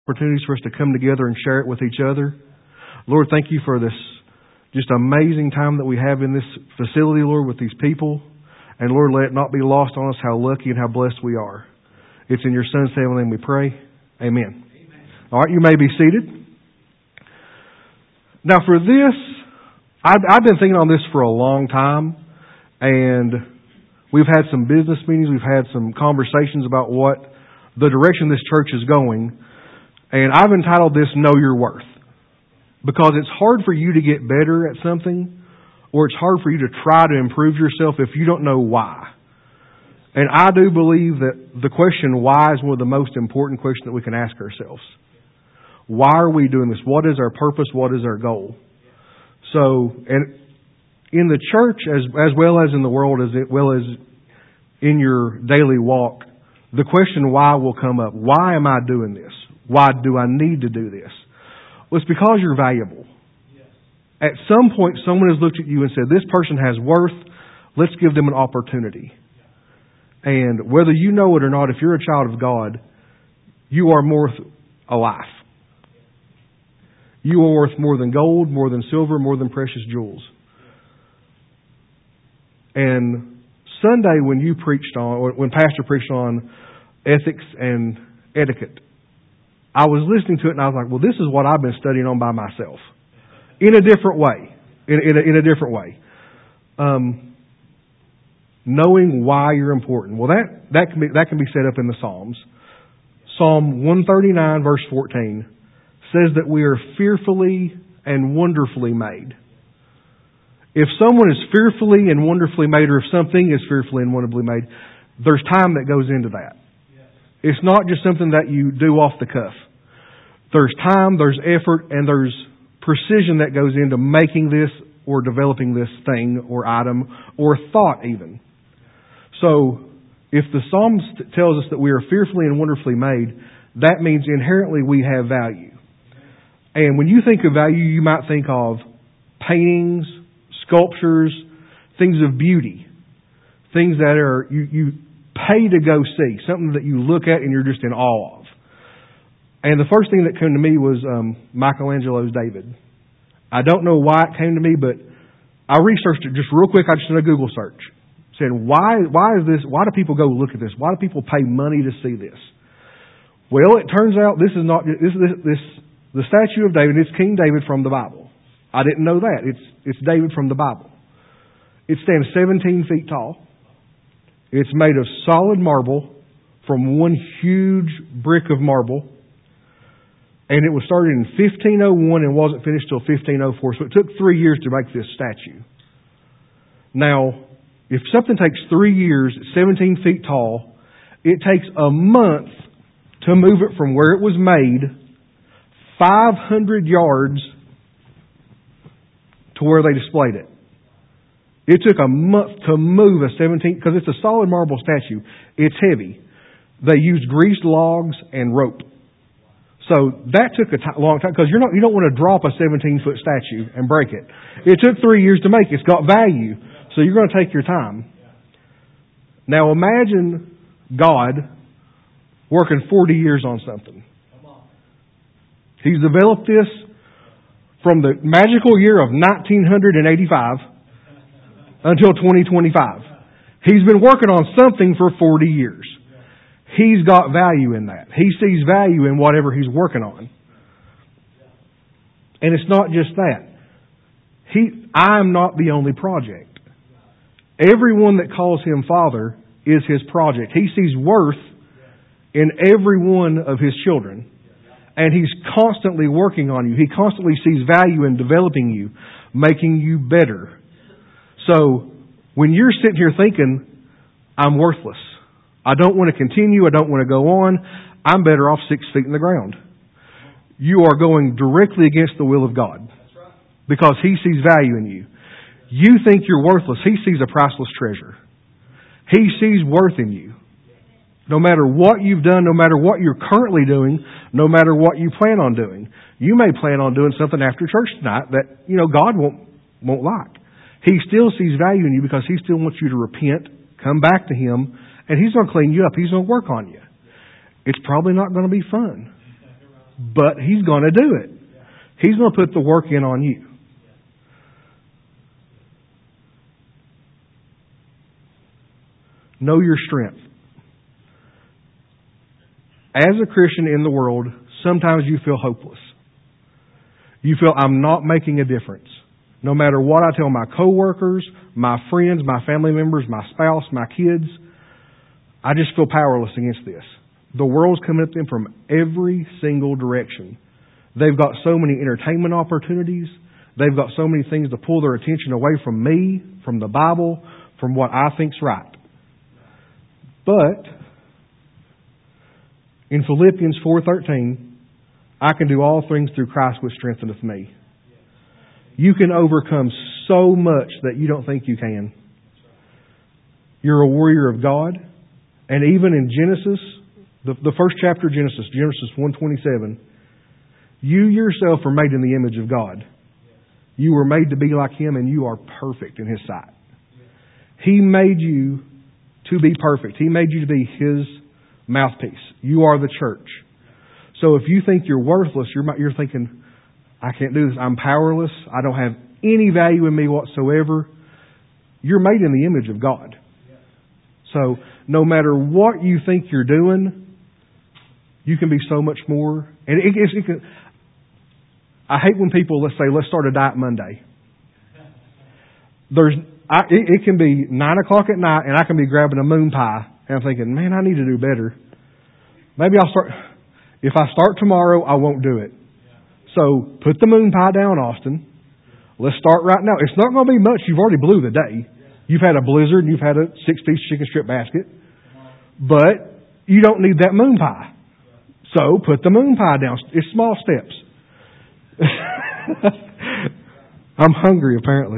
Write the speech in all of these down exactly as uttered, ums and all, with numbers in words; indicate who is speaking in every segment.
Speaker 1: opportunities for us to come together and share it with each other. Lord, thank you for this just amazing time that we have in this facility, Lord, with these people. And Lord, let it not be lost on us how lucky and how blessed we are. It's in your Son's name we pray. Amen. Amen. All right, you may be seated. Now for this, I've, I've been thinking on this for a long time. And we've had some business meetings. We've had some conversations about what the direction this church is going. And I've entitled this Know Your Worth. Because it's hard for you to get better at something, or it's hard for you to try to improve yourself if you don't know why. And I do believe that the question why is one of the most important questions that we can ask ourselves. Why are we doing this? What is our purpose? What is our goal? So, and in the church as as well as in the world, as well as in your daily walk, the question why will come up. Why am I doing this? Why do I need to do this? Well, it's because you're valuable. Yes. At some point, someone has looked at you and said, this person has worth. Let's give them an opportunity. Yeah. And whether you know it or not, if you're a child of God, you are worth a life. You are worth more than gold, more than silver, more than precious jewels. And Sunday when you preached on, or when Pastor preached on ethics and etiquette, I was listening to it and I was like, well, this is what I've been studying on by myself. In a different way. In, in, a, in a different way. Um, knowing why you're important. Well, that, that, can be, that can be set up in the Psalms. Psalm one thirty-nine verse fourteen says that we are fearfully and wonderfully made. If someone is fearfully and wonderfully made, or if something is fearfully and wonderfully made, there's time that goes into that. It's not just something that you do off the cuff. There's time, there's effort, and there's precision that goes into making this or developing this thing or item or thought even. So, if the Psalms tells us that we are fearfully and wonderfully made, that means inherently we have value. And when you think of value, you might think of paintings, sculptures, things of beauty, things that are you, you pay to go see, something that you look at and you're just in awe of. And the first thing that came to me was um, Michelangelo's David. I don't know why it came to me, but I researched it just real quick. I just did a Google search. Said, why, why is this? Why do people go look at this? Why do people pay money to see this? Well, it turns out this is not this this, this the statue of David. It's King David from the Bible. I didn't know that. It's it's David from the Bible. It stands seventeen feet tall. It's made of solid marble from one huge brick of marble. And it was started in fifteen oh one and wasn't finished till fifteen oh four. So it took three years to make this statue. Now, if something takes three years, seventeen feet tall, it takes a month to move it from where it was made five hundred yards to where they displayed it. It took a month to move a seventeen, because it's a solid marble statue. It's heavy. They used greased logs and rope. So that took a t- long time, because you're not, you don't want to drop a seventeen foot statue and break it. It took three years to make it. It's got value. So you're going to take your time. Now imagine God working forty years on something. He's developed this from the magical year of nineteen eighty-five until twenty twenty-five. He's been working on something for forty years. He's got value in that. He sees value in whatever he's working on. And it's not just that. He, I'm not the only project. Everyone that calls him Father is his project. He sees worth in every one of his children. And he's constantly working on you. He constantly sees value in developing you, making you better. So, when you're sitting here thinking, I'm worthless, I don't want to continue, I don't want to go on, I'm better off six feet in the ground. You are going directly against the will of God. Because He sees value in you. You think you're worthless. He sees a priceless treasure. He sees worth in you. No matter what you've done, no matter what you're currently doing, no matter what you plan on doing. You may plan on doing something after church tonight that, you know, God won't won't like. He still sees value in you because He still wants you to repent, come back to Him, and He's going to clean you up. He's going to work on you. It's probably not going to be fun. but He's going to do it. He's going to put the work in on you. Know your strength. As a Christian in the world, sometimes you feel hopeless. You feel, I'm not making a difference. No matter what I tell my coworkers, my friends, my family members, my spouse, my kids, I just feel powerless against this. The world's coming at them from every single direction. They've got so many entertainment opportunities. They've got so many things to pull their attention away from me, from the Bible, from what I think's right. But in Philippians four thirteen, I can do all things through Christ which strengtheneth me. You can overcome so much that you don't think you can. You're a warrior of God. And even in Genesis, the, the first chapter of Genesis, Genesis one twenty-seven, you yourself are made in the image of God. You were made to be like Him, and you are perfect in His sight. He made you to be perfect. He made you to be His mouthpiece. You are the church. So if you think you're worthless, you're, you're thinking, I can't do this. I'm powerless. I don't have any value in me whatsoever. You're made in the image of God. So no matter what you think you're doing, you can be so much more. And it, it, it can, I hate when people, let's say, let's start a diet Monday. There's, I, it, it can be nine o'clock at night and I can be grabbing a moon pie and I'm thinking, man, I need to do better. Maybe I'll start, if I start tomorrow, I won't do it. So put the moon pie down, Austin. Let's start right now. It's not going to be much. You've already blew the day. You've had a blizzard and you've had a six-piece chicken strip basket. But you don't need that moon pie. So put the moon pie down. It's small steps. I'm hungry, apparently.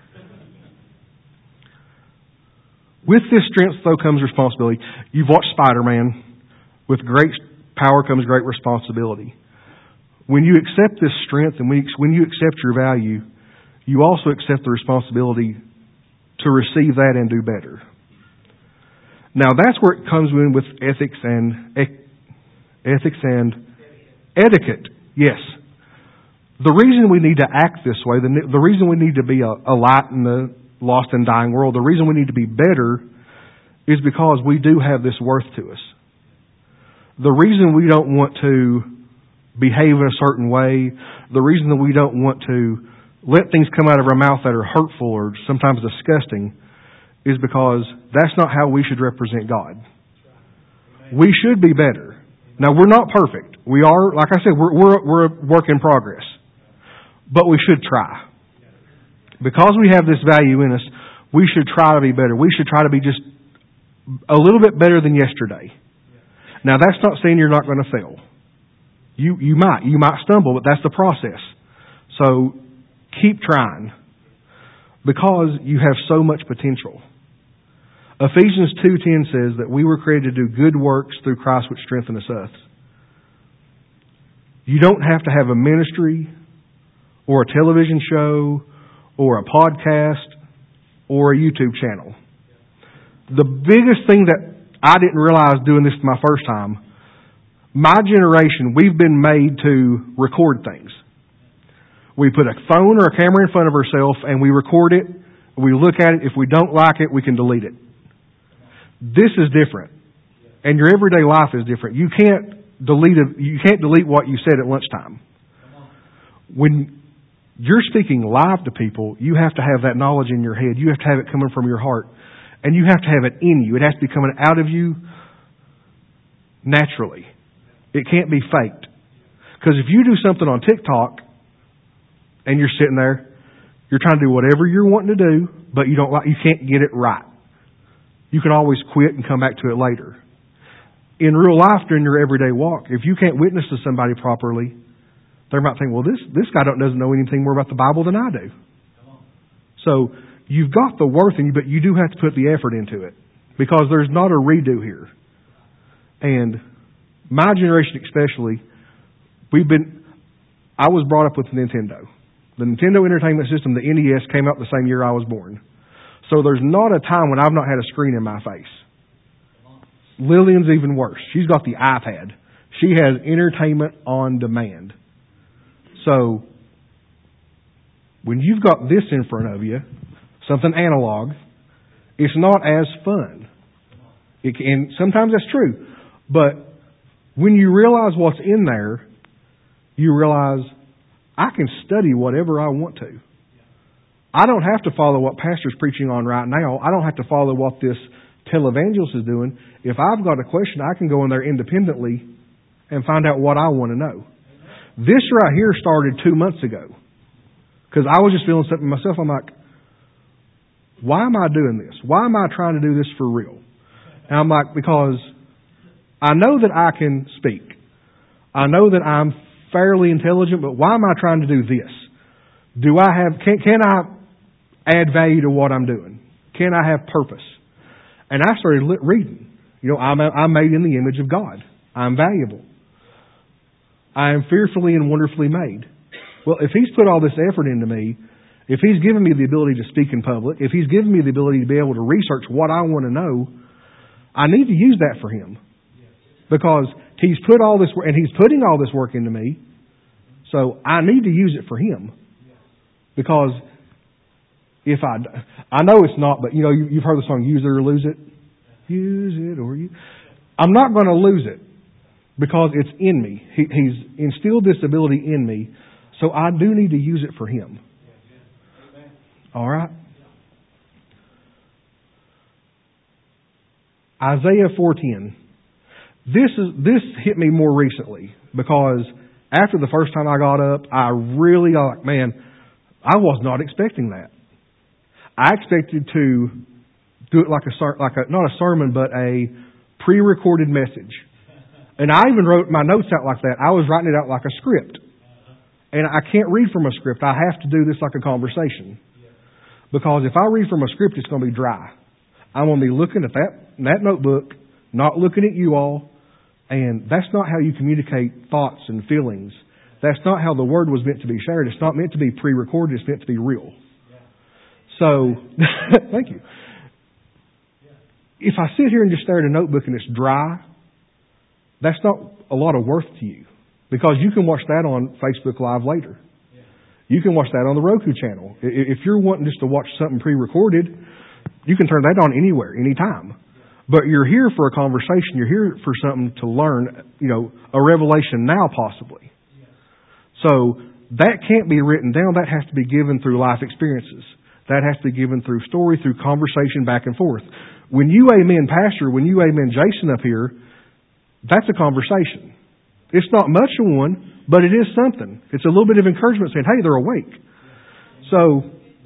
Speaker 1: With this strength, though, comes responsibility. You've watched Spider-Man. With great power comes great responsibility. When you accept this strength and when you accept your value, you also accept the responsibility to receive that and do better. Now, that's where it comes in with ethics and ethics and etiquette. Yes. The reason we need to act this way, the, the reason we need to be a, a light in the lost and dying world, the reason we need to be better is because we do have this worth to us. The reason we don't want to behave in a certain way, the reason that we don't want to let things come out of our mouth that are hurtful or sometimes disgusting is because that's not how we should represent God. We should be better. Now, we're not perfect. We are, like I said, we're, we're, we're a work in progress. But we should try. Because we have this value in us, we should try to be better. We should try to be just a little bit better than yesterday. Now, that's not saying you're not going to fail. You you might. You might stumble, but that's the process. So keep trying because you have so much potential. Ephesians two ten says that we were created to do good works through Christ which strengthen us. You don't have to have a ministry or a television show or a podcast or a YouTube channel. The biggest thing that I didn't realize doing this my first time, my generation, we've been made to record things. We put a phone or a camera in front of ourselves and we record it. We look at it. If we don't like it, we can delete it. This is different. And your everyday life is different. You can't delete a, you can't delete what you said at lunchtime. When you're speaking live to people, you have to have that knowledge in your head. You have to have it coming from your heart. And you have to have it in you. It has to be coming out of you naturally. It can't be faked. Because if you do something on TikTok and you're sitting there, you're trying to do whatever you're wanting to do, but you don't like, you can't get it right. You can always quit and come back to it later. In real life, during your everyday walk, if you can't witness to somebody properly, they might think, well, this, this guy doesn't know anything more about the Bible than I do. So you've got the worth in you, but you do have to put the effort into it because there's not a redo here. And my generation especially, we've been, I was brought up with Nintendo. The Nintendo Entertainment System, the N E S, came out the same year I was born. So there's not a time when I've not had a screen in my face. Lillian's even worse. She's got the iPad. She has entertainment on demand. So, when you've got this in front of you, something analog, it's not as fun. It can, and sometimes that's true. But when you realize what's in there, you realize I can study whatever I want to. I don't have to follow what Pastor's preaching on right now. I don't have to follow what this televangelist is doing. If I've got a question, I can go in there independently and find out what I want to know. This right here started two months ago. Because I was just feeling something myself. I'm like, why am I doing this? Why am I trying to do this for real? And I'm like, because I know that I can speak. I know that I'm fairly intelligent, but why am I trying to do this? Do I have, can, can I add value to what I'm doing? Can I have purpose? And I started reading. You know, I'm, I'm made in the image of God. I'm valuable. I am fearfully and wonderfully made. Well, if He's put all this effort into me, if He's given me the ability to speak in public, if He's given me the ability to be able to research what I want to know, I need to use that for Him. Because He's put all this work, and He's putting all this work into me, so I need to use it for Him. Because if I, I know it's not, but you know, you've heard the song, use it or lose it. Use it or you. I'm not going to lose it because it's in me. He, he's instilled this ability in me, so I do need to use it for Him. All right? Isaiah four ten. This is this hit me more recently because after the first time I got up, I really got like, man, I was not expecting that. I expected to do it like a like a not a sermon, but a pre-recorded message. And I even wrote my notes out like that. I was writing it out like a script. And I can't read from a script. I have to do this like a conversation. Because if I read from a script, it's going to be dry. I'm going to be looking at that that notebook, not looking at you all. And that's not how you communicate thoughts and feelings. That's not how the Word was meant to be shared. It's not meant to be pre-recorded. It's meant to be real. So, thank you. If I sit here and just stare at a notebook and it's dry, that's not a lot of worth to you. Because you can watch that on Facebook Live later. You can watch that on the Roku channel. If you're wanting just to watch something pre-recorded, you can turn that on anywhere, anytime. But you're here for a conversation. You're here for something to learn, you know, a revelation now possibly. So that can't be written down. That has to be given through life experiences. That has to be given through story, through conversation back and forth. When you amen Pastor, when you amen Jason up here, that's a conversation. It's not much of one, but it is something. It's a little bit of encouragement saying, hey, they're awake. So,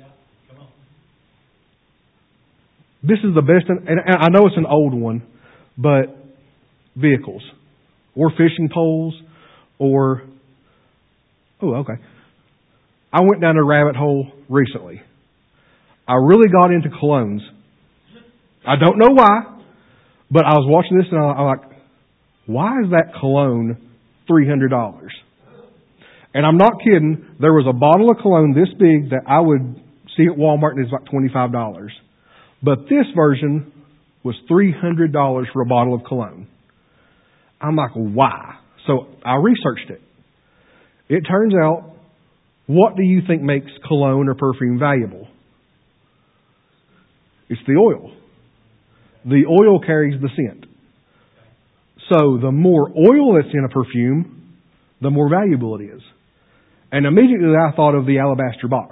Speaker 1: this is the best, and I know it's an old one, but vehicles or fishing poles or, oh, okay. I went down a rabbit hole recently. I really got into colognes. I don't know why, but I was watching this and I'm like, why is that cologne three hundred dollars? And I'm not kidding. There was a bottle of cologne this big that I would see at Walmart and it's like twenty-five dollars. But this version was three hundred dollars for a bottle of cologne. I'm like, why? So I researched it. It turns out, what do you think makes cologne or perfume valuable? It's the oil. The oil carries the scent. So the more oil that's in a perfume, the more valuable it is. And immediately I thought of the alabaster box.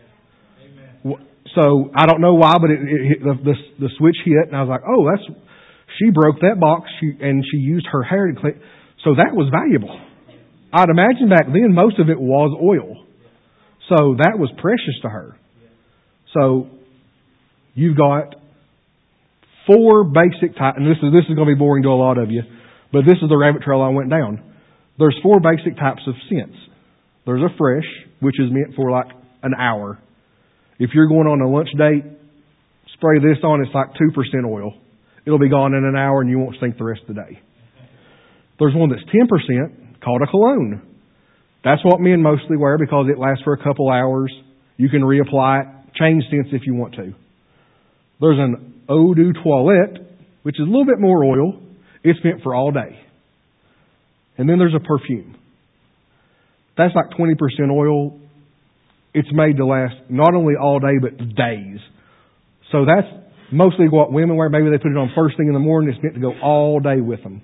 Speaker 1: So I don't know why, but it, it, the, the the switch hit, and I was like, "Oh, that's she broke that box, she, and she used her hair to clean." So that was valuable. I'd imagine back then most of it was oil, so that was precious to her. So you've got four basic types, and this is this is going to be boring to a lot of you, but this is the rabbit trail I went down. There's four basic types of scents. There's a fresh, which is meant for like an hour. If you're going on a lunch date, spray this on, it's like two percent oil. It'll be gone in an hour and you won't stink the rest of the day. There's one that's ten percent called a cologne. That's what men mostly wear because it lasts for a couple hours. You can reapply it, change scents if you want to. There's an eau de toilette, which is a little bit more oil. It's meant for all day. And then there's a perfume. That's like twenty percent oil. It's made to last not only all day, but days. So that's mostly what women wear. Maybe they put it on first thing in the morning. It's meant to go all day with them.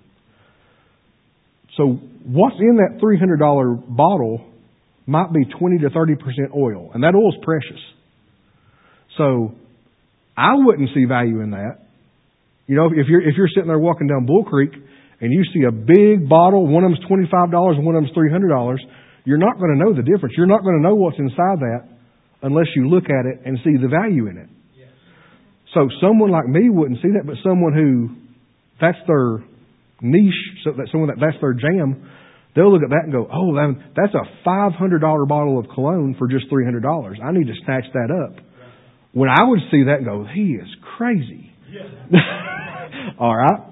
Speaker 1: So what's in that three hundred dollars bottle might be twenty to thirty percent oil. And that oil is precious. So I wouldn't see value in that. You know, if you're, if you're sitting there walking down Bull Creek and you see a big bottle, one of them's twenty-five dollars and one of them's three hundred dollars, you're not going to know the difference. You're not going to know what's inside that unless you look at it and see the value in it. Yes. So someone like me wouldn't see that, but someone who that's their niche, so that someone that that's their jam, they'll look at that and go, "Oh, that's a five hundred dollars bottle of cologne for just three hundred dollars. I need to snatch that up." When I would see that and go, "He is crazy." Yeah. All right.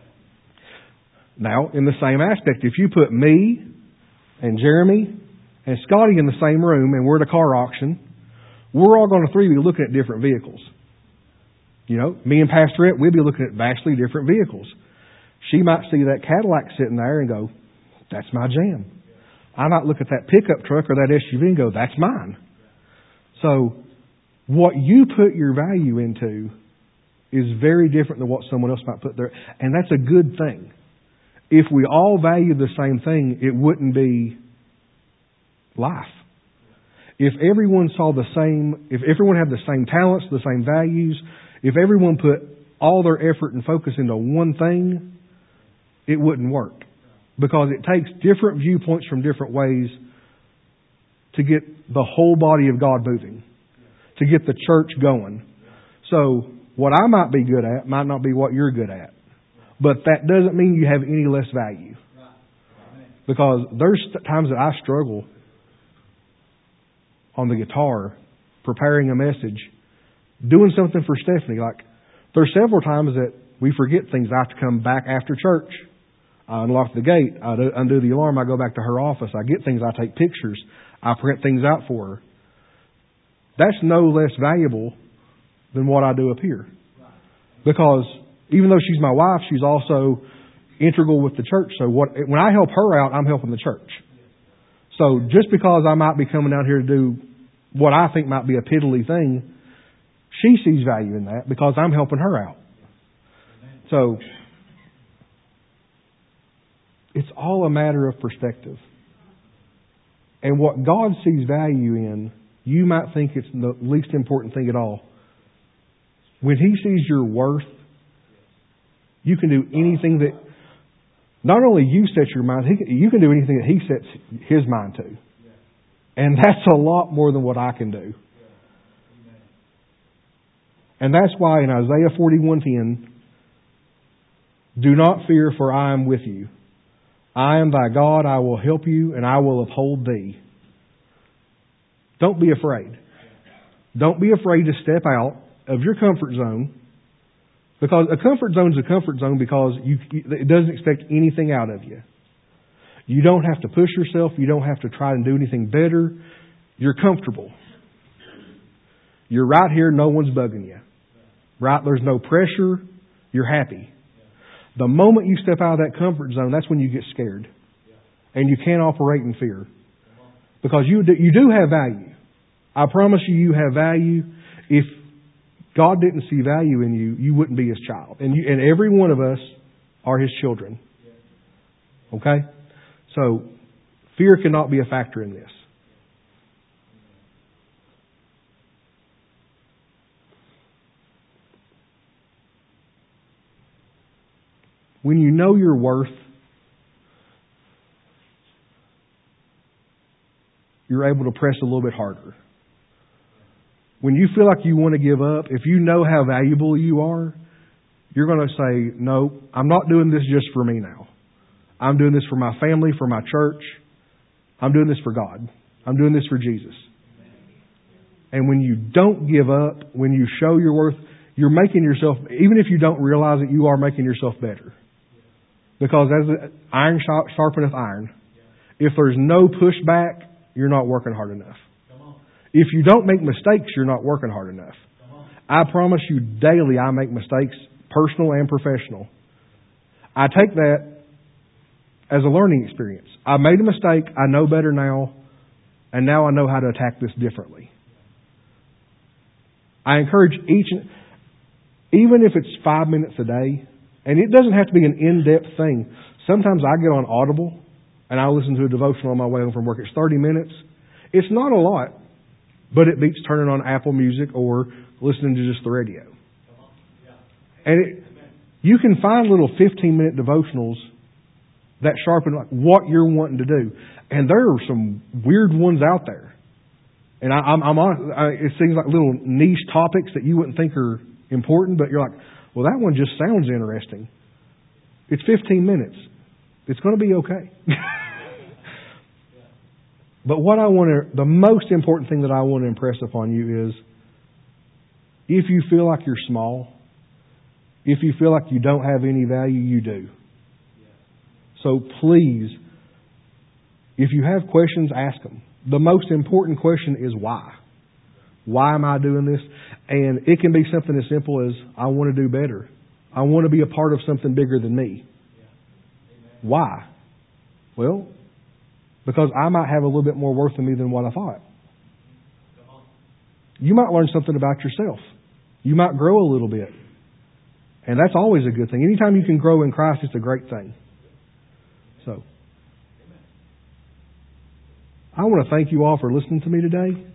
Speaker 1: Now, in the same aspect, if you put me and Jeremy and Scotty in the same room and we're at a car auction, we're all going to three be looking at different vehicles. You know, me and Pastorette, we'll be looking at vastly different vehicles. She might see that Cadillac sitting there and go, "That's my jam." I might look at that pickup truck or that S U V and go, "That's mine." So what you put your value into is very different than what someone else might put there. And that's a good thing. If we all value the same thing, it wouldn't be life. If everyone saw the same, if everyone had the same talents, the same values, if everyone put all their effort and focus into one thing, it wouldn't work. Because it takes different viewpoints from different ways to get the whole body of God moving, to get the church going. So what I might be good at might not be what you're good at. But that doesn't mean you have any less value. Because there's times that I struggle on the guitar, preparing a message, doing something for Stephanie. Like, there's several times that we forget things. I have to come back after church. I unlock the gate. I undo the alarm. I go back to her office. I get things. I take pictures. I print things out for her. That's no less valuable than what I do up here. Because even though she's my wife, she's also integral with the church. So what, when I help her out, I'm helping the church. So just because I might be coming out here to do what I think might be a piddly thing, she sees value in that because I'm helping her out. So it's all a matter of perspective. And what God sees value in, you might think it's the least important thing at all. When He sees your worth, you can do anything that, not only you set your mind, you can do anything that He sets His mind to. And that's a lot more than what I can do. And that's why in Isaiah forty-one ten, "Do not fear, for I am with you. I am thy God, I will help you, and I will uphold thee." Don't be afraid. Don't be afraid to step out of your comfort zone. Because a comfort zone is a comfort zone because you, it doesn't expect anything out of you. You don't have to push yourself. You don't have to try and do anything better. You're comfortable. You're right here. No one's bugging you. Right? There's no pressure. You're happy. The moment you step out of that comfort zone, that's when you get scared. And you can't operate in fear. Because you do, you do have value. I promise you, you have value. If God didn't see value in you, you wouldn't be His child. And, you, and every one of us are His children. Okay? So, fear cannot be a factor in this. When you know your worth, you're able to press a little bit harder. When you feel like you want to give up, if you know how valuable you are, you're going to say, "No, I'm not doing this just for me now. I'm doing this for my family, for my church. I'm doing this for God. I'm doing this for Jesus." And when you don't give up, when you show your worth, you're making yourself, even if you don't realize it, you are making yourself better. Because as iron sharpeneth iron, if there's no pushback, you're not working hard enough. If you don't make mistakes, you're not working hard enough. I promise you daily I make mistakes, personal and professional. I take that as a learning experience. I made a mistake. I know better now. And now I know how to attack this differently. I encourage each, even if it's five minutes a day, and it doesn't have to be an in-depth thing. Sometimes I get on Audible and I listen to a devotional on my way home from work. It's thirty minutes. It's not a lot, but it beats turning on Apple Music or listening to just the radio. And it, you can find little fifteen-minute devotionals that sharpen what you're wanting to do. And there are some weird ones out there. And I, I'm, I'm honest, I, it seems like little niche topics that you wouldn't think are important, but you're like, well, that one just sounds interesting. It's fifteen minutes. It's going to be okay. But what I want to, the most important thing that I want to impress upon you is, if you feel like you're small, if you feel like you don't have any value, you do. So please, if you have questions, ask them. The most important question is why. Why am I doing this? And it can be something as simple as, I want to do better. I want to be a part of something bigger than me. Why? Well, because I might have a little bit more worth in me than what I thought. You might learn something about yourself. You might grow a little bit. And that's always a good thing. Anytime you can grow in Christ, it's a great thing. So, I want to thank you all for listening to me today.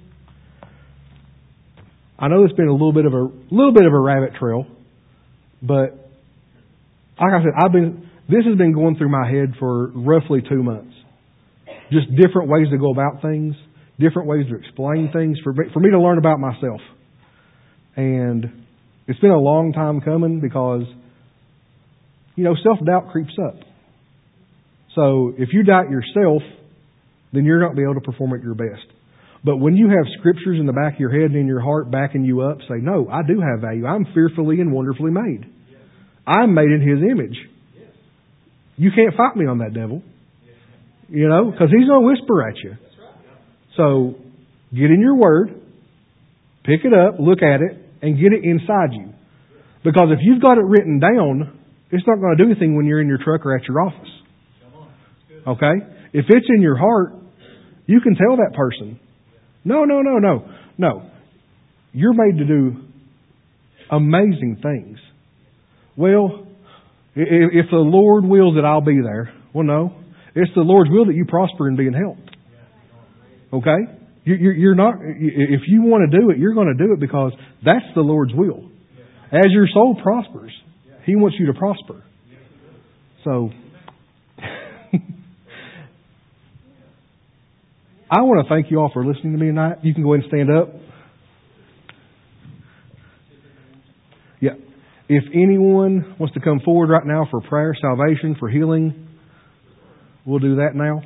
Speaker 1: I know it's been a little bit of a little bit of a rabbit trail, but like I said, I've been this has been going through my head for roughly two months. Just different ways to go about things, different ways to explain things for for me to learn about myself. And it's been a long time coming because, you know, self-doubt creeps up. So if you doubt yourself, then you're not going to be able to perform at your best. But when you have scriptures in the back of your head and in your heart backing you up, say, no, I do have value. I'm fearfully and wonderfully made. I'm made in His image. You can't fight me on that, devil. You know, because he's going to whisper at you. So get in your Word, pick it up, look at it, and get it inside you. Because if you've got it written down, it's not going to do anything when you're in your truck or at your office. Okay? If it's in your heart, you can tell that person, no, no, no, no, no. You're made to do amazing things. Well, if the Lord wills it, I'll be there. Well, no. It's the Lord's will that you prosper and be in health. Okay? You're not, if you want to do it, you're going to do it because that's the Lord's will. As your soul prospers, He wants you to prosper. So, I want to thank you all for listening to me tonight. You can go ahead and stand up. Yeah. If anyone wants to come forward right now for prayer, salvation, for healing, we'll do that now.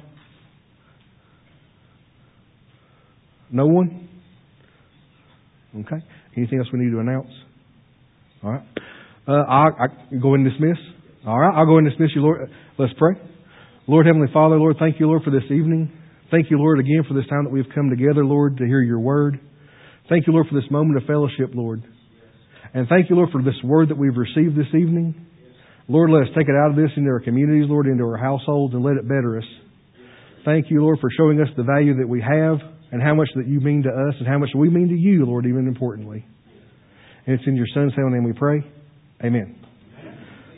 Speaker 1: No one? Okay. Anything else we need to announce? All right. Uh, I, I go and dismiss. All right. I'll go and dismiss you, Lord. Let's pray. Lord, Heavenly Father, Lord, thank you, Lord, for this evening. Thank you, Lord, again for this time that we've come together, Lord, to hear your word. Thank you, Lord, for this moment of fellowship, Lord. And thank you, Lord, for this word that we've received this evening. Lord, let us take it out of this into our communities, Lord, into our households, and let it better us. Thank you, Lord, for showing us the value that we have and how much that you mean to us and how much we mean to you, Lord, even importantly. And it's in your Son's name we pray. Amen.